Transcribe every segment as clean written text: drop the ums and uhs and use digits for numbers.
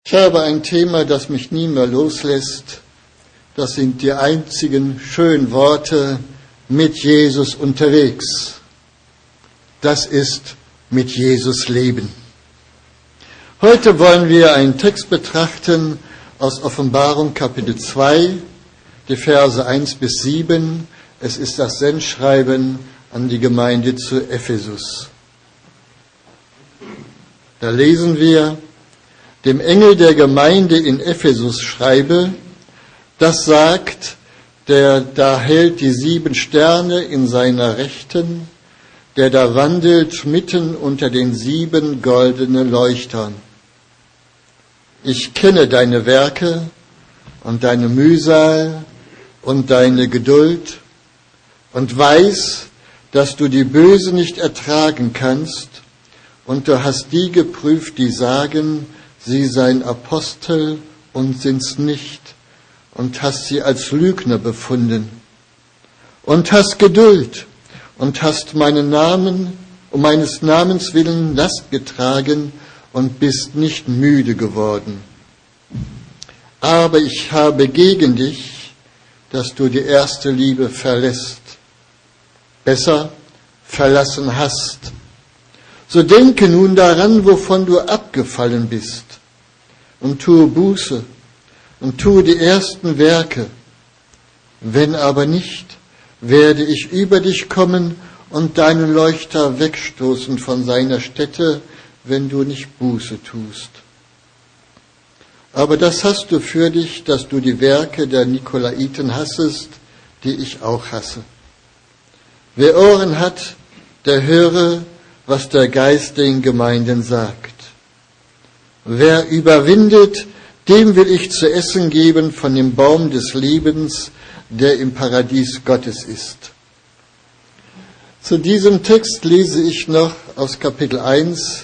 Ich habe ein Thema, das mich nie mehr loslässt. Das sind die einzigen schönen Worte: mit Jesus unterwegs. Das ist mit Jesus leben. Heute wollen wir einen Text betrachten aus Offenbarung Kapitel 2, die Verse 1 bis 7. Es ist das Sendschreiben an die Gemeinde zu Ephesus. Da lesen wir: Dem Engel der Gemeinde in Ephesus schreibe, das sagt, der da hält die 7 Sterne in seiner Rechten, der da wandelt mitten unter den 7 goldenen Leuchtern. Ich kenne deine Werke und deine Mühsal und deine Geduld und weiß, dass du die Böse nicht ertragen kannst, und du hast die geprüft, die sagen, sie seien Apostel und sind's nicht, und hast sie als Lügner befunden, und hast Geduld und hast meinen Namen um meines Namens willen Last getragen und bist nicht müde geworden. Aber ich habe gegen dich, dass du die erste Liebe verlässt, besser verlassen hast. So denke nun daran, wovon du abgefallen bist, und tue Buße und tue die ersten Werke. Wenn aber nicht, werde ich über dich kommen und deinen Leuchter wegstoßen von seiner Stätte, wenn du nicht Buße tust. Aber das hast du für dich, dass du die Werke der Nikolaiten hassest, die ich auch hasse. Wer Ohren hat, der höre, was der Geist den Gemeinden sagt. Wer überwindet, dem will ich zu essen geben von dem Baum des Lebens, der im Paradies Gottes ist. Zu diesem Text lese ich noch aus Kapitel 1,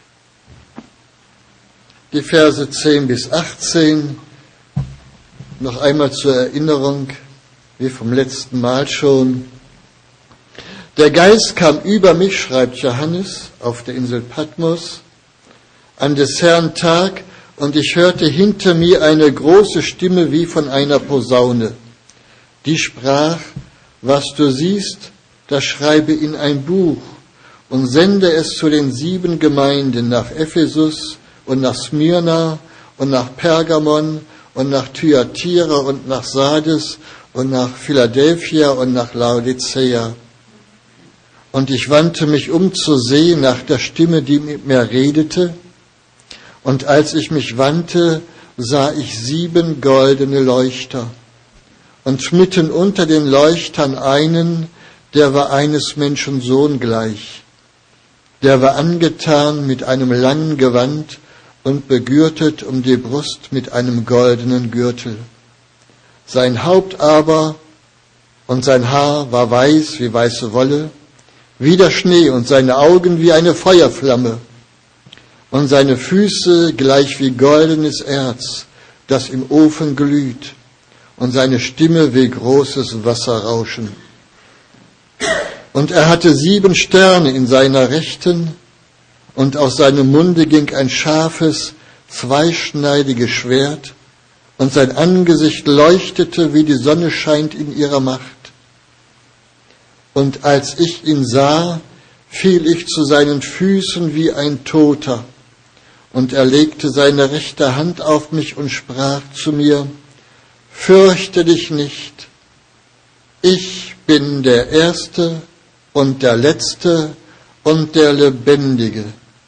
die Verse 10 bis 18. Noch einmal zur Erinnerung, wie vom letzten Mal schon. Der Geist kam über mich, schreibt Johannes, auf der Insel Patmos, an des Herrn Tag, und ich hörte hinter mir eine große Stimme wie von einer Posaune. Die sprach: Was du siehst, das schreibe in ein Buch und sende es zu den 7 Gemeinden, nach Ephesus und nach Smyrna und nach Pergamon und nach Thyatira und nach Sardes und nach Philadelphia und nach Laodicea. Und ich wandte mich um zu sehen nach der Stimme, die mit mir redete. Und als ich mich wandte, sah ich 7 goldene Leuchter. Und mitten unter den Leuchtern einen, der war eines Menschen Sohn gleich. Der war angetan mit einem langen Gewand und begürtet um die Brust mit einem goldenen Gürtel. Sein Haupt aber und sein Haar war weiß wie weiße Wolle, wie der Schnee, und seine Augen wie eine Feuerflamme, und seine Füße gleich wie goldenes Erz, das im Ofen glüht, und seine Stimme wie großes Wasserrauschen. Und er hatte 7 Sterne in seiner Rechten, und aus seinem Munde ging ein scharfes, zweischneidiges Schwert, und sein Angesicht leuchtete, wie die Sonne scheint in ihrer Macht. Und als ich ihn sah, fiel ich zu seinen Füßen wie ein Toter. Und er legte seine rechte Hand auf mich und sprach zu mir: Fürchte dich nicht, ich bin der Erste und der Letzte und der Lebendige.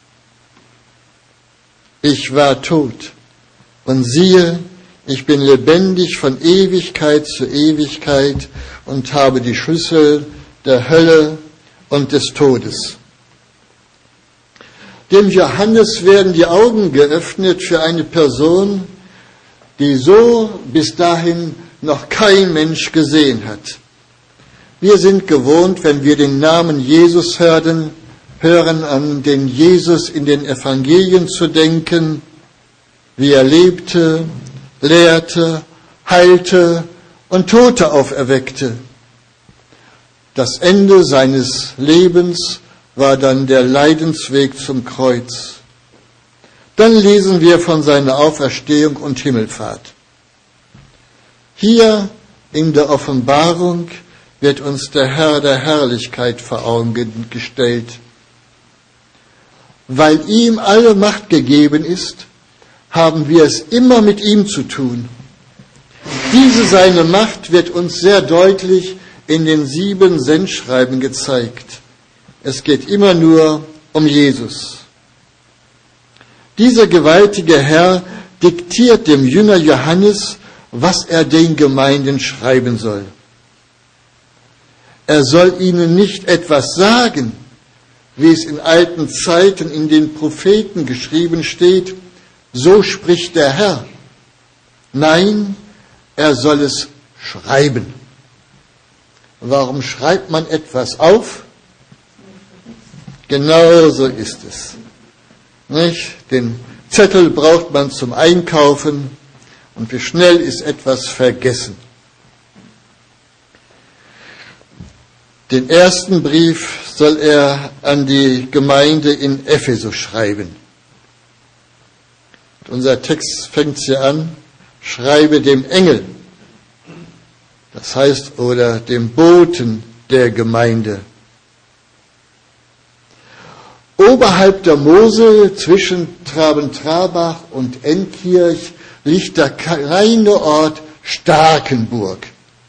Ich war tot, und siehe, ich bin lebendig von Ewigkeit zu Ewigkeit und habe die Schlüssel der Hölle und des Todes. Dem Johannes werden die Augen geöffnet für eine Person, die so bis dahin noch kein Mensch gesehen hat. Wir sind gewohnt, wenn wir den Namen Jesus hören, an den Jesus in den Evangelien zu denken, wie er lebte, lehrte, heilte und Tote auferweckte. Das Ende seines Lebens war dann der Leidensweg zum Kreuz. Dann lesen wir von seiner Auferstehung und Himmelfahrt. Hier in der Offenbarung wird uns der Herr der Herrlichkeit vor Augen gestellt. Weil ihm alle Macht gegeben ist, haben wir es immer mit ihm zu tun. Diese seine Macht wird uns sehr deutlich in den 7 Sendschreiben gezeigt. Es geht immer nur um Jesus. Dieser gewaltige Herr diktiert dem Jünger Johannes, was er den Gemeinden schreiben soll. Er soll ihnen nicht etwas sagen, wie es in alten Zeiten in den Propheten geschrieben steht, so spricht der Herr. Nein, er soll es schreiben. Warum schreibt man etwas auf? Genau so ist es. Nicht? Den Zettel braucht man zum Einkaufen und wie schnell ist etwas vergessen. Den ersten Brief soll er an die Gemeinde in Ephesus schreiben. Und unser Text fängt hier an, schreibe dem Engel, das heißt, oder dem Boten der Gemeinde. Oberhalb der Mosel zwischen Traben-Trarbach und Enkirch liegt der kleine Ort Starkenburg.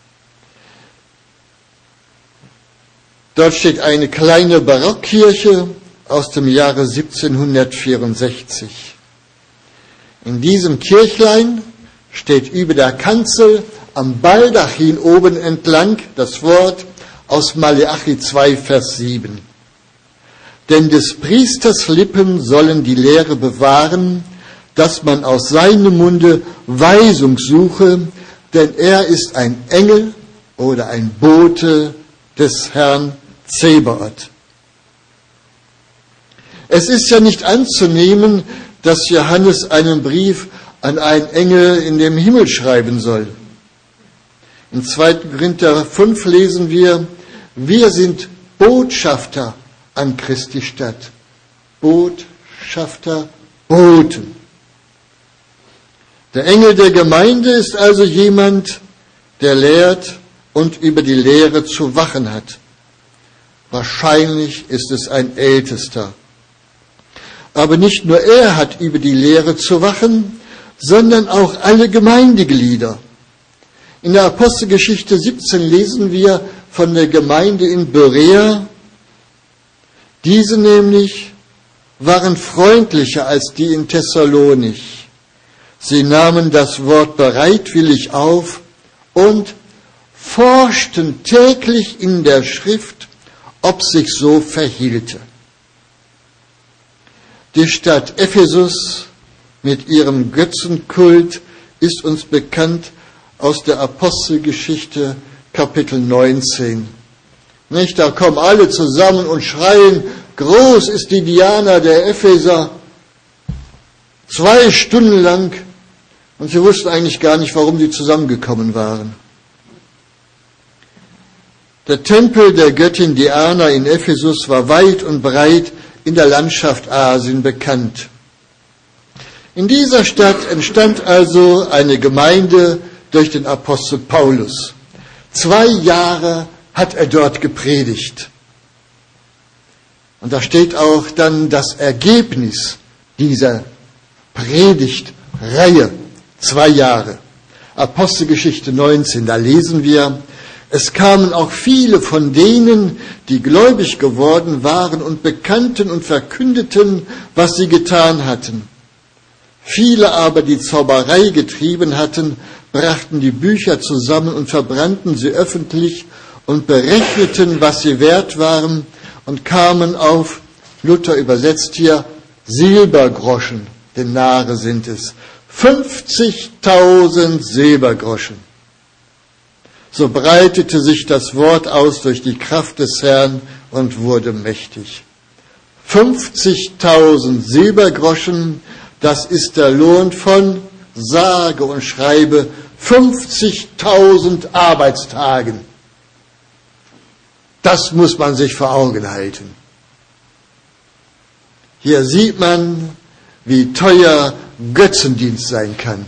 Dort steht eine kleine Barockkirche aus dem Jahre 1764. In diesem Kirchlein steht über der Kanzel am Baldachin oben entlang das Wort aus Maleachi 2, Vers 7. Denn des Priesters Lippen sollen die Lehre bewahren, dass man aus seinem Munde Weisung suche, denn er ist ein Engel oder ein Bote des Herrn Zebaoth. Es ist ja nicht anzunehmen, dass Johannes einen Brief an einen Engel in dem Himmel schreiben soll. In 2. Korinther 5 lesen wir, wir sind Botschafter an Christi Stadt. Botschafter, Boten. Der Engel der Gemeinde ist also jemand, der lehrt und über die Lehre zu wachen hat. Wahrscheinlich ist es ein Ältester. Aber nicht nur er hat über die Lehre zu wachen, sondern auch alle Gemeindeglieder. In der Apostelgeschichte 17 lesen wir von der Gemeinde in Berea. Diese nämlich waren freundlicher als die in Thessalonich. Sie nahmen das Wort bereitwillig auf und forschten täglich in der Schrift, ob sich so verhielte. Die Stadt Ephesus mit ihrem Götzenkult ist uns bekannt aus der Apostelgeschichte Kapitel 19. Nicht, da kommen alle zusammen und schreien, groß ist die Diana der Epheser, 2 Stunden lang, und sie wussten eigentlich gar nicht, warum sie zusammengekommen waren. Der Tempel der Göttin Diana in Ephesus war weit und breit in der Landschaft Asien bekannt. In dieser Stadt entstand also eine Gemeinde durch den Apostel Paulus. 2 Jahre hat er dort gepredigt. Und da steht auch dann das Ergebnis dieser Predigtreihe. 2 Jahre. Apostelgeschichte 19, da lesen wir, es kamen auch viele von denen, die gläubig geworden waren und bekannten und verkündeten, was sie getan hatten. Viele aber, die Zauberei getrieben hatten, brachten die Bücher zusammen und verbrannten sie öffentlich und berechneten, was sie wert waren und kamen auf, Luther übersetzt hier, Silbergroschen, Denare sind es, 50.000 Silbergroschen. So breitete sich das Wort aus durch die Kraft des Herrn und wurde mächtig. 50.000 Silbergroschen, das ist der Lohn von, sage und schreibe, 50.000 Arbeitstagen. Das muss man sich vor Augen halten. Hier sieht man, wie teuer Götzendienst sein kann.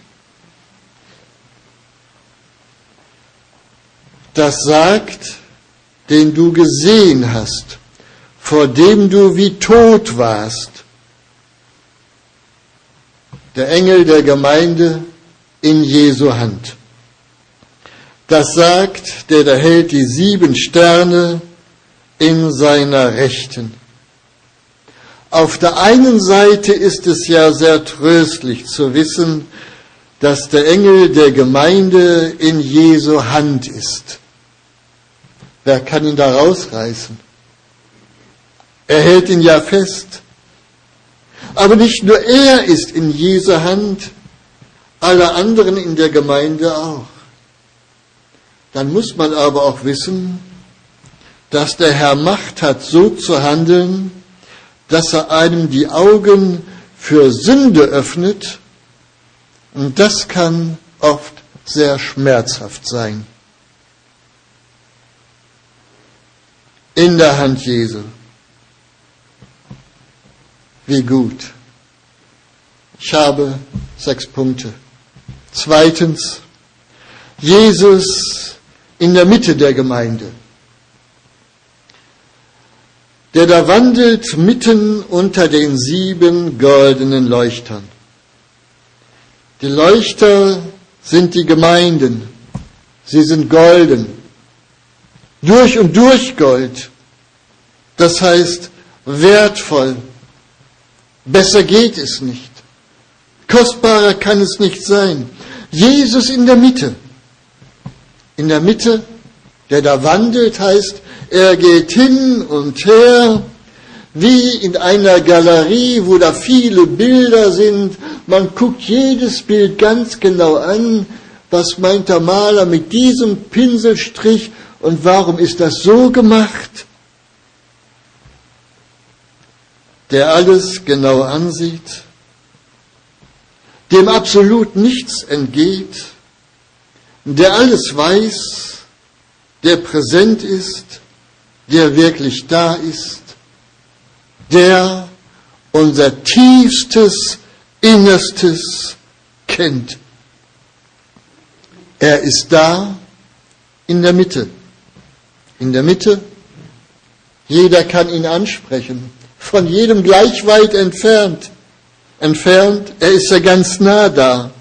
Das sagt, den du gesehen hast, vor dem du wie tot warst. Der Engel der Gemeinde in Jesu Hand. Das sagt, der da hält die 7 Sterne in seiner Rechten. Auf der einen Seite ist es ja sehr tröstlich zu wissen, dass der Engel der Gemeinde in Jesu Hand ist. Wer kann ihn da rausreißen? Er hält ihn ja fest. Aber nicht nur er ist in Jesu Hand, alle anderen in der Gemeinde auch. Dann muss man aber auch wissen, dass der Herr Macht hat, so zu handeln, dass er einem die Augen für Sünde öffnet. Und das kann oft sehr schmerzhaft sein. In der Hand Jesu. Wie gut. Ich habe 6 Punkte. Zweitens, Jesus in der Mitte der Gemeinde. Der da wandelt mitten unter den 7 goldenen Leuchtern. Die Leuchter sind die Gemeinden. Sie sind golden. Durch und durch Gold. Das heißt wertvoll. Besser geht es nicht. Kostbarer kann es nicht sein. Jesus in der Mitte. In der Mitte, der da wandelt, heißt, er geht hin und her, wie in einer Galerie, wo da viele Bilder sind. Man guckt jedes Bild ganz genau an. Was meint der Maler mit diesem Pinselstrich und warum ist das so gemacht? Der alles genau ansieht, dem absolut nichts entgeht, der alles weiß, der präsent ist, der wirklich da ist, der unser tiefstes, innerstes kennt. Er ist da in der Mitte. In der Mitte, jeder kann ihn ansprechen, von jedem gleich weit entfernt. Er ist ja ganz nah da.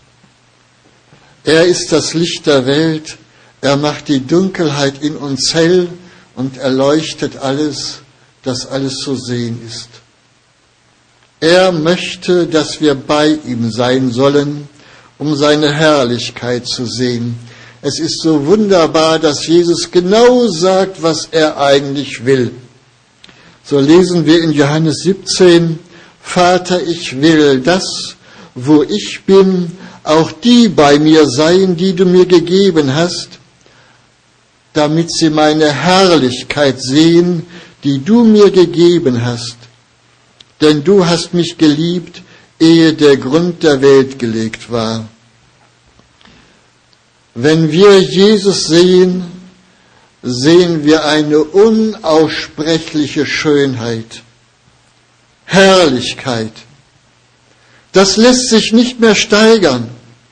Er ist das Licht der Welt, er macht die Dunkelheit in uns hell und erleuchtet alles, dass alles zu sehen ist. Er möchte, dass wir bei ihm sein sollen, um seine Herrlichkeit zu sehen. Es ist so wunderbar, dass Jesus genau sagt, was er eigentlich will. So lesen wir in Johannes 17, Vater, ich will, dass, wo ich bin, auch die bei mir seien, die du mir gegeben hast, damit sie meine Herrlichkeit sehen, die du mir gegeben hast. Denn du hast mich geliebt, ehe der Grund der Welt gelegt war. Wenn wir Jesus sehen, sehen wir eine unaussprechliche Schönheit, Herrlichkeit. Das lässt sich nicht mehr steigern.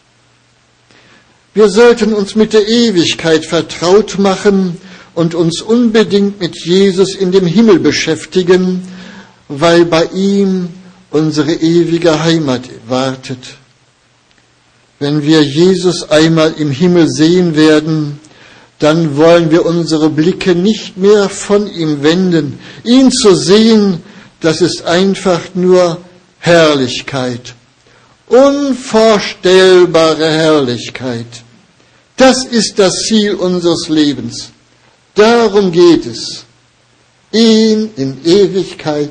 Wir sollten uns mit der Ewigkeit vertraut machen und uns unbedingt mit Jesus in dem Himmel beschäftigen, weil bei ihm unsere ewige Heimat wartet. Wenn wir Jesus einmal im Himmel sehen werden, dann wollen wir unsere Blicke nicht mehr von ihm wenden. Ihn zu sehen, das ist einfach nur Herrlichkeit. Unvorstellbare Herrlichkeit. Das ist das Ziel unseres Lebens. Darum geht es. Ihn in Ewigkeit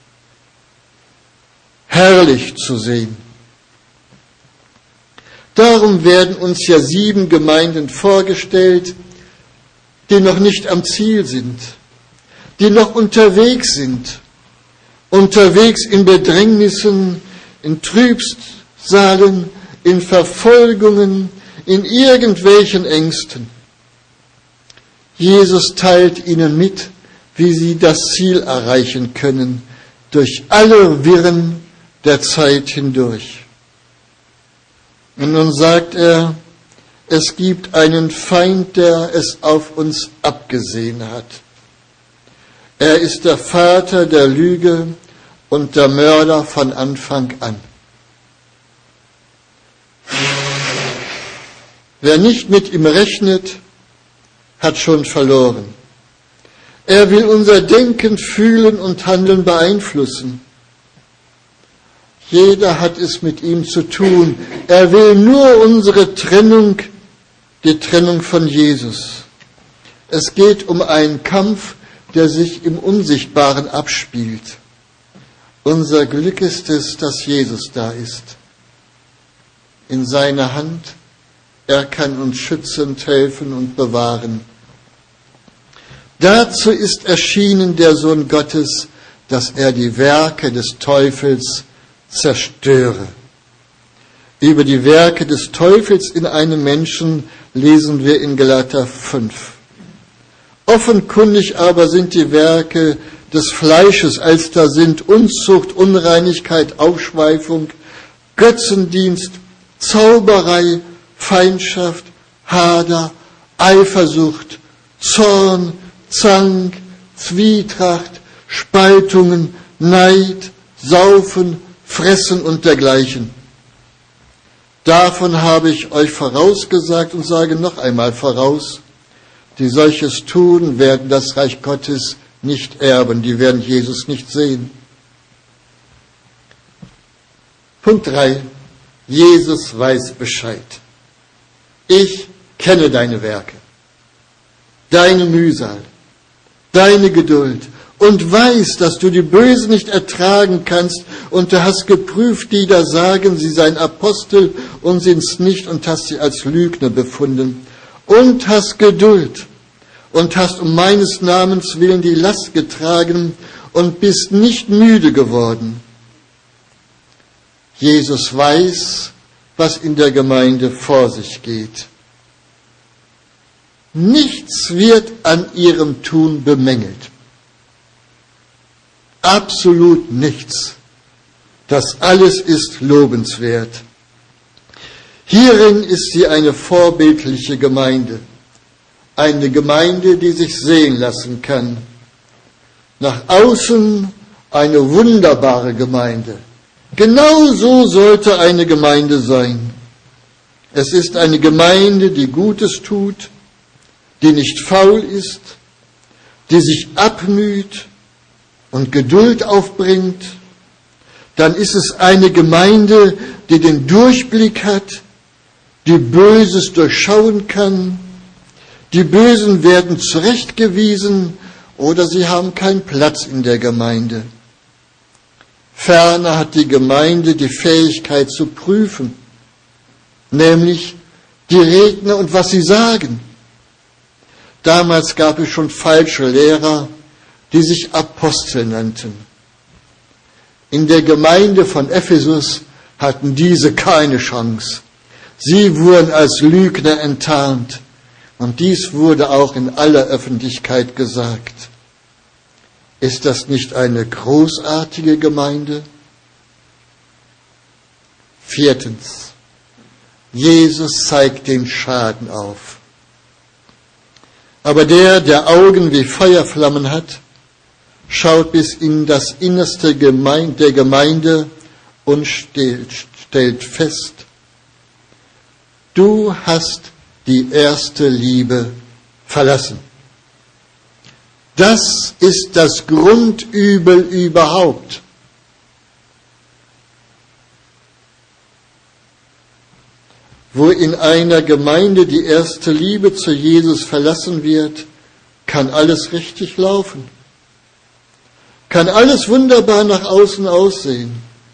herrlich zu sehen. Darum werden uns ja 7 Gemeinden vorgestellt, die noch nicht am Ziel sind, die noch unterwegs sind, unterwegs in Bedrängnissen, in Trübsalen, in Verfolgungen, in irgendwelchen Ängsten. Jesus teilt ihnen mit, wie sie das Ziel erreichen können, durch alle Wirren der Zeit hindurch. Und nun sagt er, es gibt einen Feind, der es auf uns abgesehen hat. Er ist der Vater der Lüge und der Mörder von Anfang an. Wer nicht mit ihm rechnet, hat schon verloren. Er will unser Denken, Fühlen und Handeln beeinflussen. Jeder hat es mit ihm zu tun. Er will nur unsere Trennung, die Trennung von Jesus. Es geht um einen Kampf, der sich im Unsichtbaren abspielt. Unser Glück ist es, dass Jesus da ist. In seiner Hand, er kann uns schützend helfen und bewahren. Dazu ist erschienen der Sohn Gottes, dass er die Werke des Teufels zerstöre. Über die Werke des Teufels in einem Menschen lesen wir in Galater 5. Offenkundig aber sind die Werke des Fleisches, als da sind Unzucht, Unreinigkeit, Aufschweifung, Götzendienst, Zauberei, Feindschaft, Hader, Eifersucht, Zorn, Zank, Zwietracht, Spaltungen, Neid, Saufen, Fressen und dergleichen. Davon habe ich euch vorausgesagt und sage noch einmal voraus, die solches tun, werden das Reich Gottes nicht erben, die werden Jesus nicht sehen. Punkt 3. Jesus weiß Bescheid. Ich kenne deine Werke, deine Mühsal, deine Geduld und weiß, dass du die Bösen nicht ertragen kannst und du hast geprüft, die da sagen, sie seien Apostel und sind's nicht und hast sie als Lügner befunden und hast Geduld und hast um meines Namens willen die Last getragen und bist nicht müde geworden. Jesus weiß, was in der Gemeinde vor sich geht. Nichts wird an ihrem Tun bemängelt. Absolut nichts. Das alles ist lobenswert. Hierin ist sie eine vorbildliche Gemeinde. Eine Gemeinde, die sich sehen lassen kann. Nach außen eine wunderbare Gemeinde. Genau so sollte eine Gemeinde sein. Es ist eine Gemeinde, die Gutes tut, die nicht faul ist, die sich abmüht und Geduld aufbringt. Dann ist es eine Gemeinde, die den Durchblick hat, die Böses durchschauen kann. Die Bösen werden zurechtgewiesen oder sie haben keinen Platz in der Gemeinde. Ferner hat die Gemeinde die Fähigkeit zu prüfen, nämlich die Redner und was sie sagen. Damals gab es schon falsche Lehrer, die sich Apostel nannten. In der Gemeinde von Ephesus hatten diese keine Chance. Sie wurden als Lügner enttarnt und dies wurde auch in aller Öffentlichkeit gesagt. Ist das nicht eine großartige Gemeinde? 4. Jesus zeigt den Schaden auf. Aber der Augen wie Feuerflammen hat, schaut bis in das Innerste der Gemeinde und stellt fest, du hast die erste Liebe verlassen. Das ist das Grundübel überhaupt. Wo in einer Gemeinde die erste Liebe zu Jesus verlassen wird, kann alles richtig laufen. Kann alles wunderbar nach außen aussehen.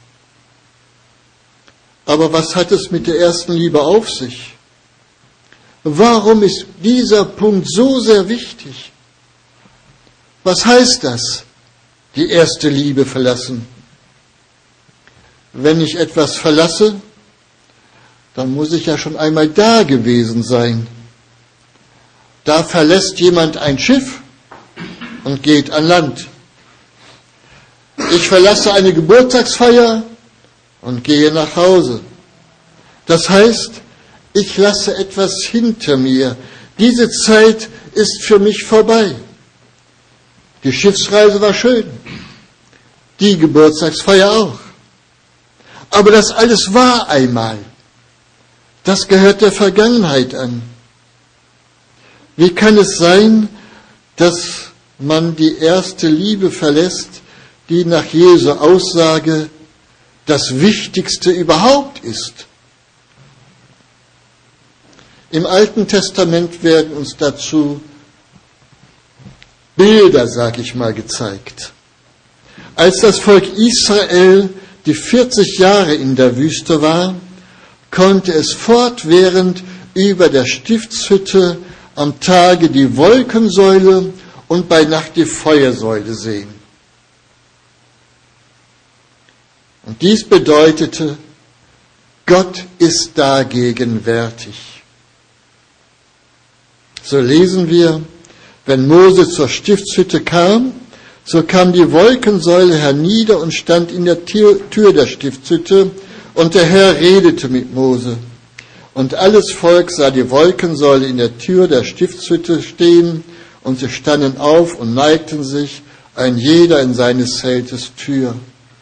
Aber was hat es mit der ersten Liebe auf sich? Warum ist dieser Punkt so sehr wichtig? Was heißt das, die erste Liebe verlassen? Wenn ich etwas verlasse, dann muss ich ja schon einmal da gewesen sein. Da verlässt jemand ein Schiff und geht an Land. Ich verlasse eine Geburtstagsfeier und gehe nach Hause. Das heißt, ich lasse etwas hinter mir. Diese Zeit ist für mich vorbei. Die Schiffsreise war schön, die Geburtstagsfeier auch. Aber das alles war einmal. Das gehört der Vergangenheit an. Wie kann es sein, dass man die erste Liebe verlässt, die nach Jesu Aussage das Wichtigste überhaupt ist? Im Alten Testament werden uns dazu Bilder, sag ich mal, gezeigt. Als das Volk Israel die 40 Jahre in der Wüste war, konnte es fortwährend über der Stiftshütte am Tage die Wolkensäule und bei Nacht die Feuersäule sehen. Und dies bedeutete, Gott ist da gegenwärtig. So lesen wir, wenn Mose zur Stiftshütte kam, so kam die Wolkensäule hernieder und stand in der Tür der Stiftshütte, und der Herr redete mit Mose. Und alles Volk sah die Wolkensäule in der Tür der Stiftshütte stehen, und sie standen auf und neigten sich, ein jeder in seines Zeltes Tür.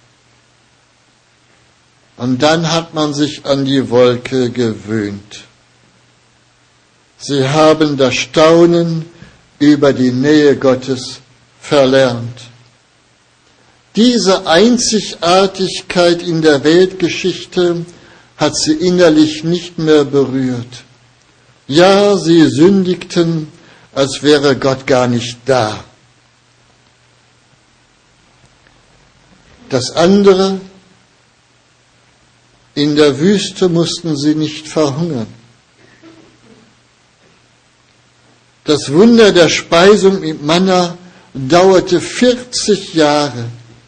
Und dann hat man sich an die Wolke gewöhnt. Sie haben das Staunen über die Nähe Gottes verlernt. Diese Einzigartigkeit in der Weltgeschichte hat sie innerlich nicht mehr berührt. Ja, sie sündigten, als wäre Gott gar nicht da. Das andere, in der Wüste mussten sie nicht verhungern. Das Wunder der Speisung mit Manna dauerte 40 Jahre.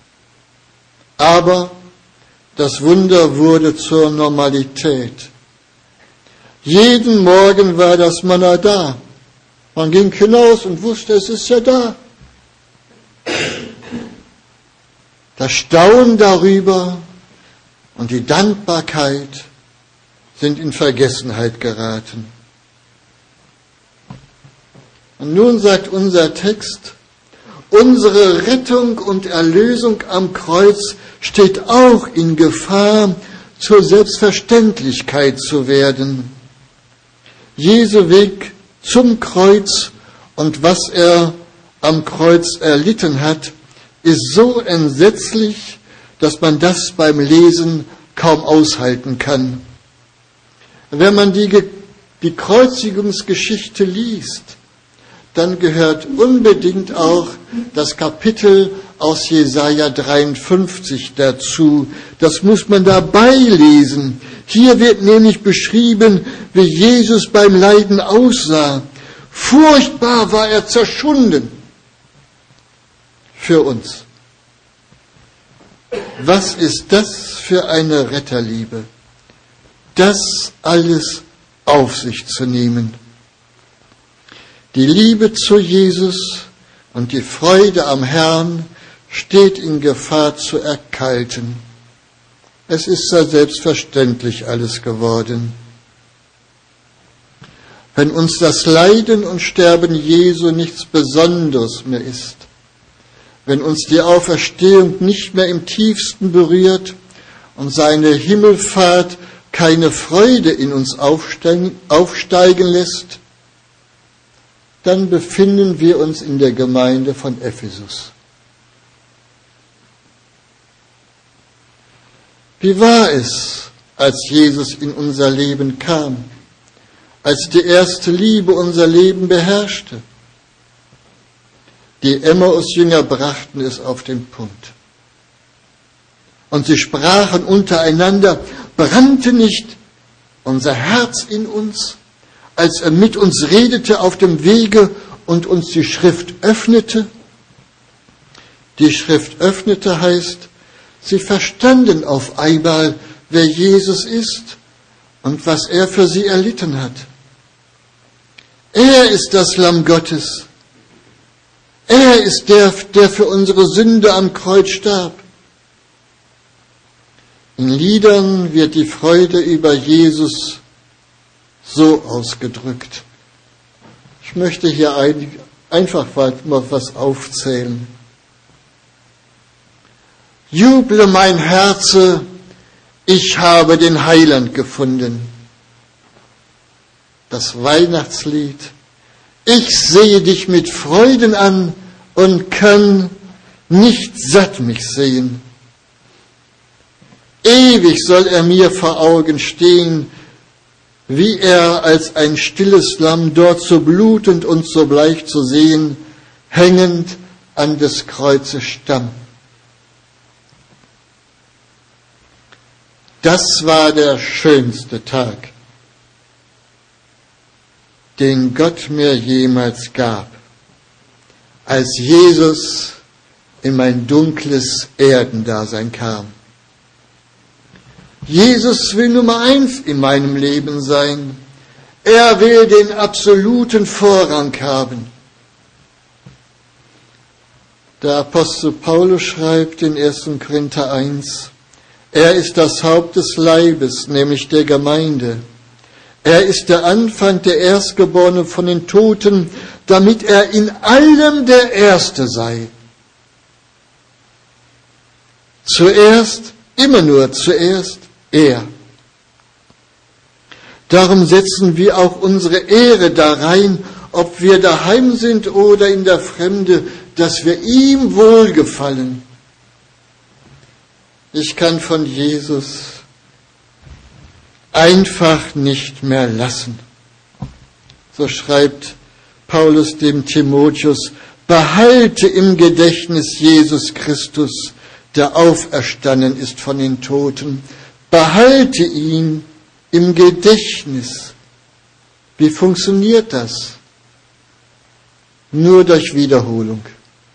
Aber das Wunder wurde zur Normalität. Jeden Morgen war das Manna da. Man ging hinaus und wusste, es ist ja da. Das Staunen darüber und die Dankbarkeit sind in Vergessenheit geraten. Und nun sagt unser Text, unsere Rettung und Erlösung am Kreuz steht auch in Gefahr, zur Selbstverständlichkeit zu werden. Jesu Weg zum Kreuz und was er am Kreuz erlitten hat, ist so entsetzlich, dass man das beim Lesen kaum aushalten kann. Wenn man die Kreuzigungsgeschichte liest, dann gehört unbedingt auch das Kapitel aus Jesaja 53 dazu. Das muss man dabei lesen. Hier wird nämlich beschrieben, wie Jesus beim Leiden aussah. Furchtbar war er zerschunden für uns. Was ist das für eine Retterliebe? Das alles auf sich zu nehmen. Die Liebe zu Jesus und die Freude am Herrn steht in Gefahr zu erkalten. Es ist ja selbstverständlich alles geworden. Wenn uns das Leiden und Sterben Jesu nichts Besonderes mehr ist, wenn uns die Auferstehung nicht mehr im tiefsten berührt und seine Himmelfahrt keine Freude in uns aufsteigen lässt, dann befinden wir uns in der Gemeinde von Ephesus. Wie war es, als Jesus in unser Leben kam, als die erste Liebe unser Leben beherrschte? Die Emmaus-Jünger brachten es auf den Punkt. Und sie sprachen untereinander, brannte nicht unser Herz in uns, als er mit uns redete auf dem Wege und uns die Schrift öffnete? Die Schrift öffnete heißt, sie verstanden auf einmal, wer Jesus ist und was er für sie erlitten hat. Er ist das Lamm Gottes. Er ist der für unsere Sünde am Kreuz starb. In Liedern wird die Freude über Jesus so ausgedrückt. Ich möchte hier einfach mal was aufzählen. Juble mein Herze, ich habe den Heiland gefunden. Das Weihnachtslied. Ich sehe dich mit Freuden an und kann nicht satt mich sehen. Ewig soll er mir vor Augen stehen, wie er als ein stilles Lamm dort so blutend und so bleich zu sehen, hängend an des Kreuzes Stamm. Das war der schönste Tag, den Gott mir jemals gab, als Jesus in mein dunkles Erdendasein kam. Jesus will Nummer 1 in meinem Leben sein. Er will den absoluten Vorrang haben. Der Apostel Paulus schreibt in 1. Korinther 1, er ist das Haupt des Leibes, nämlich der Gemeinde. Er ist der Anfang, der Erstgeborene von den Toten, damit er in allem der Erste sei. Zuerst, immer nur zuerst, er. Darum setzen wir auch unsere Ehre da rein, ob wir daheim sind oder in der Fremde, dass wir ihm wohlgefallen. Ich kann von Jesus einfach nicht mehr lassen. So schreibt Paulus dem Timotheus, behalte im Gedächtnis Jesus Christus, der auferstanden ist von den Toten. Behalte ihn im Gedächtnis. Wie funktioniert das? Nur durch Wiederholung.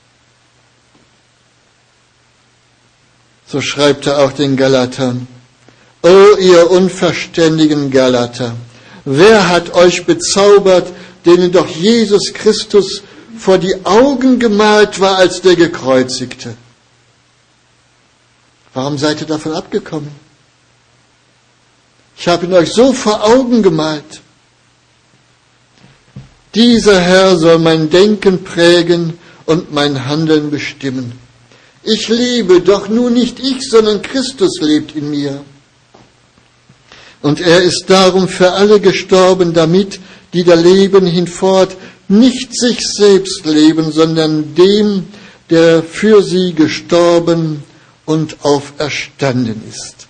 So schreibt er auch den Galatern. O ihr unverständigen Galater, wer hat euch bezaubert, denen doch Jesus Christus vor die Augen gemalt war als der Gekreuzigte? Warum seid ihr davon abgekommen? Ich habe ihn euch so vor Augen gemalt. Dieser Herr soll mein Denken prägen und mein Handeln bestimmen. Ich lebe, doch nun nicht ich, sondern Christus lebt in mir. Und er ist darum für alle gestorben, damit die da leben hinfort nicht sich selbst leben, sondern dem, der für sie gestorben und auferstanden ist.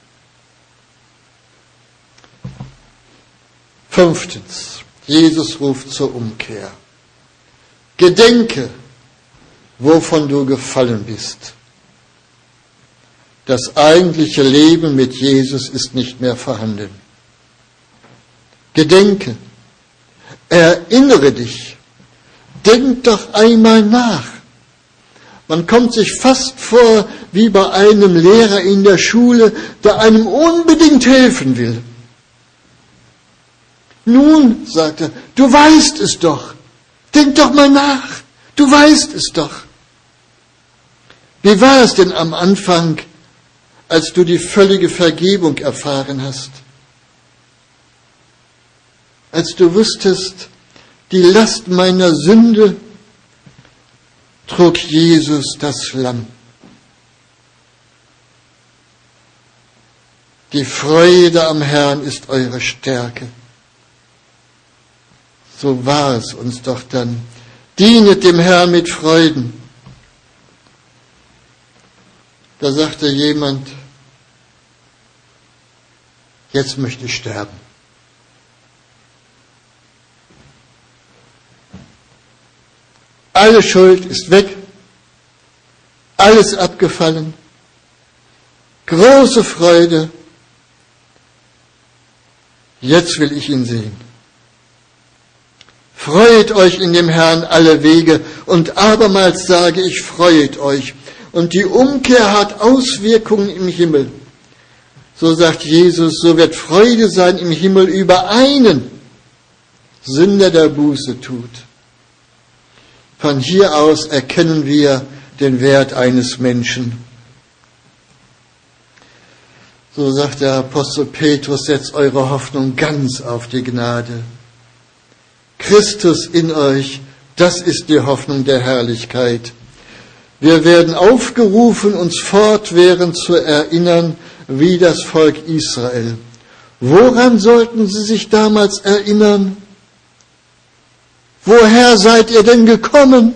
5. Jesus ruft zur Umkehr. Gedenke, wovon du gefallen bist. Das eigentliche Leben mit Jesus ist nicht mehr vorhanden. Gedenke, erinnere dich, denk doch einmal nach. Man kommt sich fast vor wie bei einem Lehrer in der Schule, der einem unbedingt helfen will. Nun, sagt er, du weißt es doch. Denk doch mal nach. Du weißt es doch. Wie war es denn am Anfang, als du die völlige Vergebung erfahren hast? Als du wusstest, die Last meiner Sünde trug Jesus das Lamm. Die Freude am Herrn ist eure Stärke. So war es uns doch dann. Dienet dem Herrn mit Freuden. Da sagte jemand, jetzt möchte ich sterben. Alle Schuld ist weg, alles abgefallen, große Freude, jetzt will ich ihn sehen. Freut euch in dem Herrn alle Wege, und abermals sage ich, freut euch. Und die Umkehr hat Auswirkungen im Himmel. So sagt Jesus, so wird Freude sein im Himmel über einen Sünder, der Buße tut. Von hier aus erkennen wir den Wert eines Menschen. So sagt der Apostel Petrus, setzt eure Hoffnung ganz auf die Gnade. Christus in euch, das ist die Hoffnung der Herrlichkeit. Wir werden aufgerufen, uns fortwährend zu erinnern, wie das Volk Israel. Woran sollten sie sich damals erinnern? Woher seid ihr denn gekommen?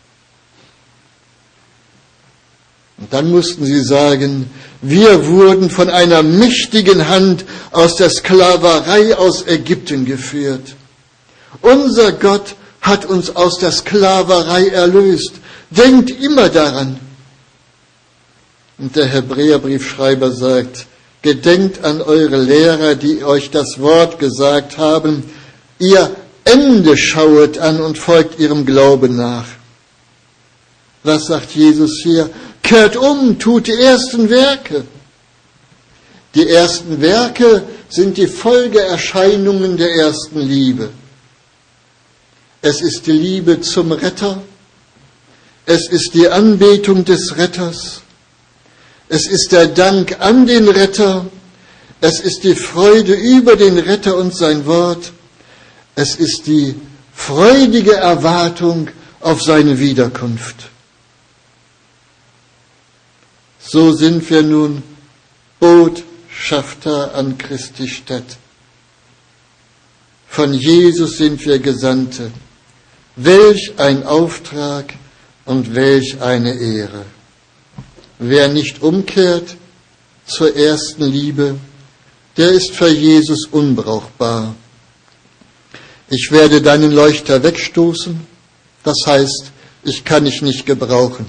Und dann mussten sie sagen, wir wurden von einer mächtigen Hand aus der Sklaverei aus Ägypten geführt. Unser Gott hat uns aus der Sklaverei erlöst. Denkt immer daran. Und der Hebräerbriefschreiber sagt, gedenkt an eure Lehrer, die euch das Wort gesagt haben. Ihr Ende schauet an und folgt ihrem Glauben nach. Was sagt Jesus hier? Kehrt um, tut die ersten Werke. Die ersten Werke sind die Folgeerscheinungen der ersten Liebe. Es ist die Liebe zum Retter. Es ist die Anbetung des Retters. Es ist der Dank an den Retter. Es ist die Freude über den Retter und sein Wort. Es ist die freudige Erwartung auf seine Wiederkunft. So sind wir nun Botschafter an Christi Stadt. Von Jesus sind wir Gesandte. Welch ein Auftrag und welch eine Ehre. Wer nicht umkehrt zur ersten Liebe, der ist für Jesus unbrauchbar. Ich werde deinen Leuchter wegstoßen, das heißt, ich kann dich nicht gebrauchen.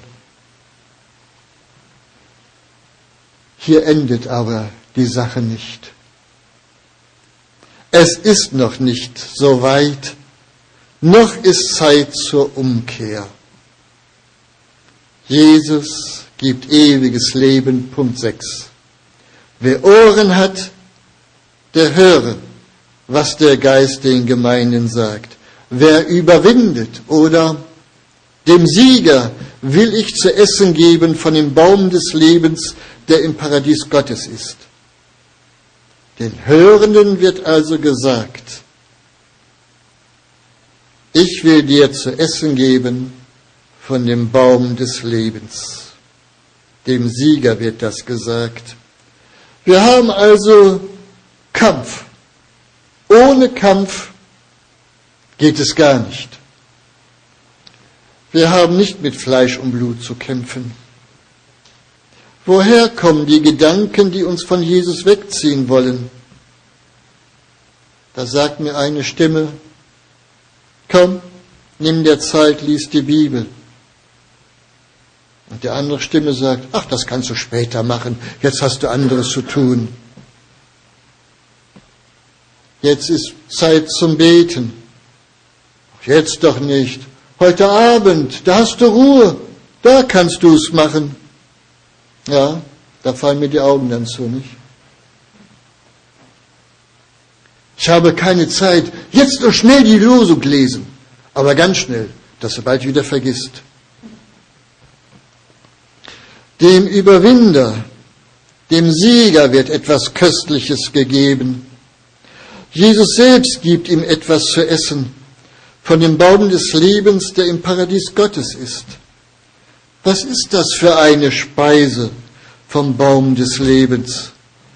Hier endet aber die Sache nicht. Es ist noch nicht so weit, noch ist Zeit zur Umkehr. Jesus gibt ewiges Leben, Punkt 6. Wer Ohren hat, der höre, was der Geist den Gemeinden sagt. Wer überwindet oder dem Sieger will ich zu essen geben von dem Baum des Lebens, der im Paradies Gottes ist. Den Hörenden wird also gesagt, ich will dir zu essen geben von dem Baum des Lebens. Dem Sieger wird das gesagt. Wir haben also Kampf. Ohne Kampf geht es gar nicht. Wir haben nicht mit Fleisch und Blut zu kämpfen. Woher kommen die Gedanken, die uns von Jesus wegziehen wollen? Da sagt mir eine Stimme, komm, nimm dir Zeit, lies die Bibel. Und die andere Stimme sagt, ach, das kannst du später machen, jetzt hast du anderes zu tun. Jetzt ist Zeit zum Beten. Jetzt doch nicht. Heute Abend, da hast du Ruhe, da kannst du es machen. Ja, da fallen mir die Augen dann zu, nicht? Ich habe keine Zeit, jetzt noch schnell die Losung lesen, aber ganz schnell, dass du bald wieder vergisst. Dem Überwinder, dem Sieger wird etwas Köstliches gegeben. Jesus selbst gibt ihm etwas zu essen von dem Baum des Lebens, der im Paradies Gottes ist. Was ist das für eine Speise vom Baum des Lebens?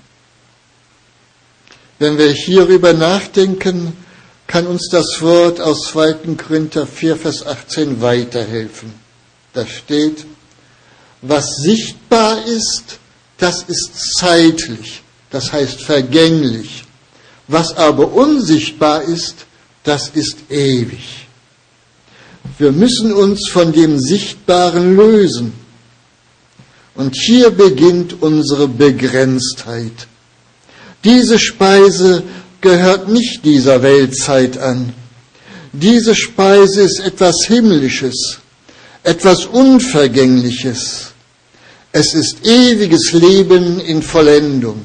Wenn wir hierüber nachdenken, kann uns das Wort aus 2. Korinther 4, Vers 18 weiterhelfen. Da steht, was sichtbar ist, das ist zeitlich, das heißt vergänglich. Was aber unsichtbar ist, das ist ewig. Wir müssen uns von dem Sichtbaren lösen. Und hier beginnt unsere Begrenztheit. Diese Speise gehört nicht dieser Weltzeit an. Diese Speise ist etwas Himmlisches, etwas Unvergängliches. Es ist ewiges Leben in Vollendung.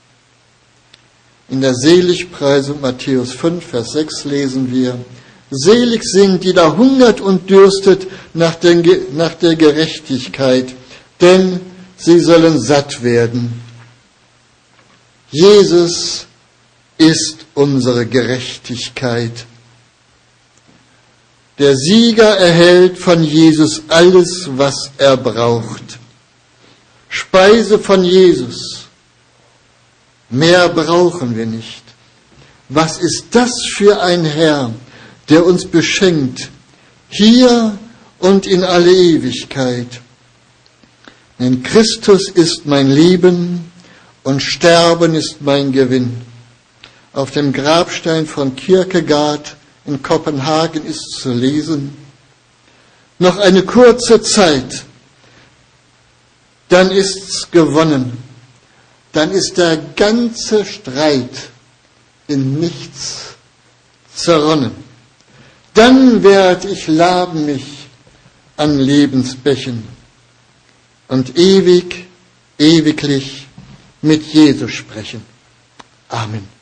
In der Seligpreisung Matthäus 5, Vers 6 lesen wir, selig sind, die da hungert und dürstet nach der Gerechtigkeit, denn sie sollen satt werden. Jesus ist unsere Gerechtigkeit. Der Sieger erhält von Jesus alles, was er braucht. Speise von Jesus. Mehr brauchen wir nicht. Was ist das für ein Herr, der uns beschenkt, hier und in alle Ewigkeit? Denn Christus ist mein Leben und Sterben ist mein Gewinn. Auf dem Grabstein von Kierkegaard in Kopenhagen ist zu lesen: noch eine kurze Zeit, dann ist's gewonnen, dann ist der ganze Streit in nichts zerronnen. Dann werd ich laben mich an Lebensbächen und ewiglich mit Jesus sprechen. Amen.